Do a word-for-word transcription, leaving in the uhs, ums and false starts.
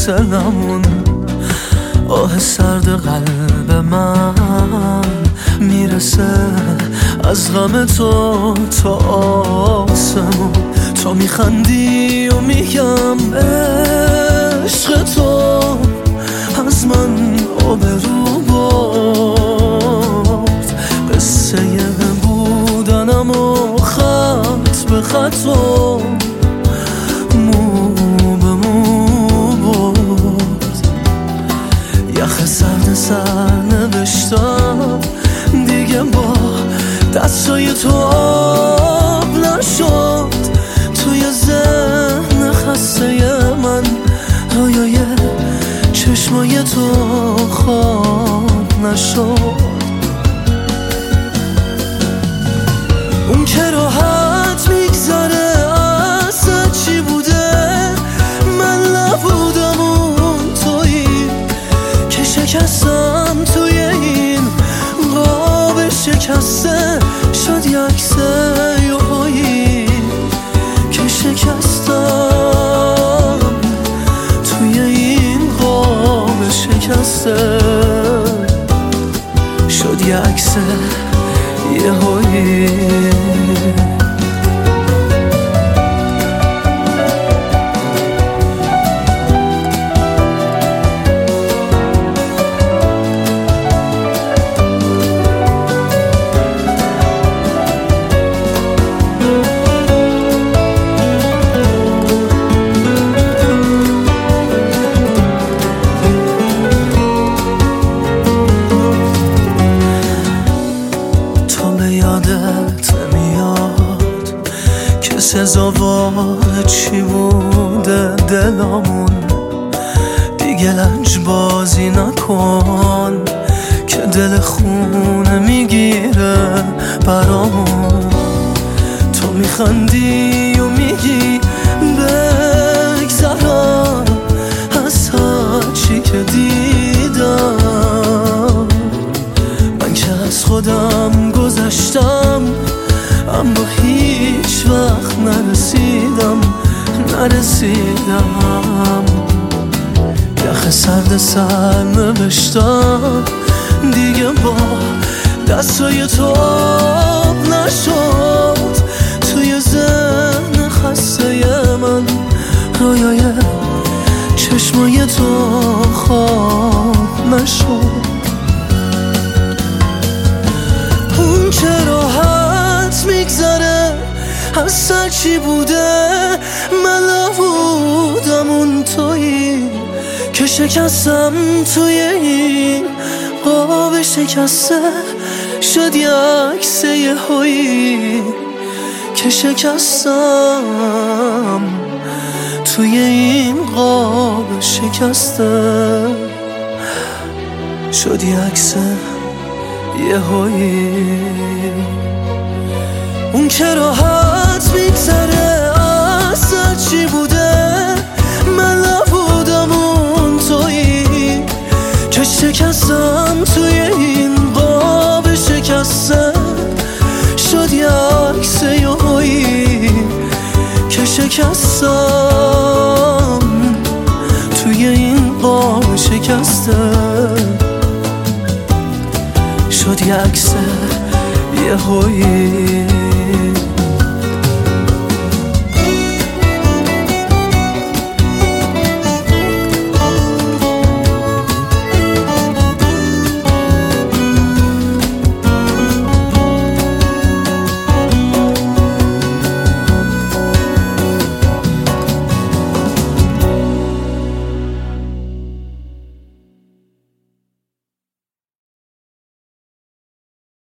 فاصلمون. آه سرد قلب من میرسه از غم تو تا آسمون. تو میخندی و میگم عشق تو از من آبرو برد. قصه بودنم و خط به خط و مو به مو برد. یخ سرد سر نوشتم دیگه با دستای تو آب نشد. توی ذهن خسته من رویای چشمای تو خواب نشد. اون که راحت میگذره اصلا چی بوده؟ من نبودم اون تویی که شکستم توی این قاب شکسته. شد یه عکسه یهویی که شکستم توی این قاب شکسته. شد یه عکسه یهویی. یادت نمیاد که سزاوار چی بوده دلامون؟ دیگه لنج بازی نکن که دل خونه میگیره برامون. تو میخندی و میگی بگذرم از هرچی که دیدم. من که از خودم گذشتم اما هیچ وقت نرسیدم نرسیدم. یخ سرد سر نوشتم دیگه با دستای تو آب نشد. توی ذهن خسته من رویای چشمای تو خواب نشد. اون که راحت میگذره اصلا چی بوده؟ من نبودم اون تویی که شکستم توی این قاب شکسته. شد یه عکسه یهویی که شکستم توی این قاب شکسته. شد یه عکسه یهویی. اون که راحت میگذره اصلا چی بوده؟ من نبودم اون تویی که شکستم توی این قاب شکسته. شد یه عکسه یهویی که شکستم توی این قاب شکسته. شد یه عکسه یهویی.